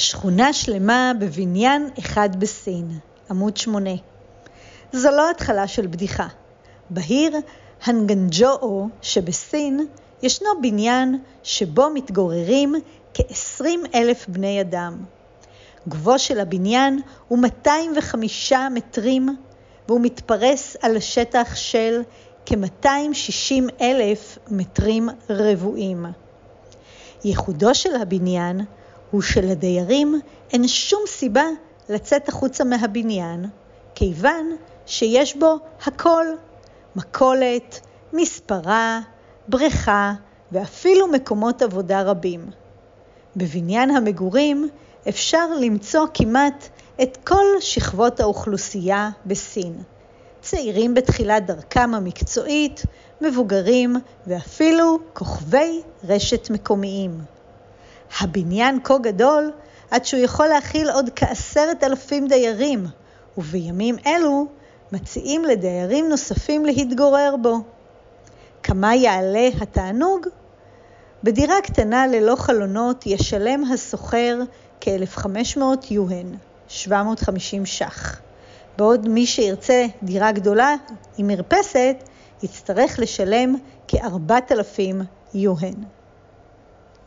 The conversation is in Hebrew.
שכונה שלמה בבניין אחד בסין, עמוד 8. זו לא התחלה של בדיחה. בעיר הנגנג'ואו שבסין ישנו בניין שבו מתגוררים כ-20,000 בני אדם. גובהו של הבניין הוא 205 מטרים והוא מתפרס על שטח של כ-260,000 מטרים רבועים. ייחודו של הבניין הוא שלדיירים אין שום סיבה לצאת החוצה מהבניין, כיוון שיש בו הכל, מכולת, מספרה, בריכה ואפילו מקומות עבודה רבים. בבניין המגורים אפשר למצוא כמעט את כל שכבות האוכלוסייה בסין. צעירים בתחילת דרכם המקצועית, מבוגרים ואפילו כוכבי רשת מקומיים. הבניין כה גדול עד שהוא יכול להכיל עוד כ10,000 דיירים, ובימים אלו מציעים לדיירים נוספים להתגורר בו. כמה יעלה התענוג? בדירה קטנה ללא חלונות ישלם השוכר כ-1,500 יוהן, 750 ש"ח. בעוד מי שירצה דירה גדולה עם מרפסת יצטרך לשלם כ-4,000 יוהן.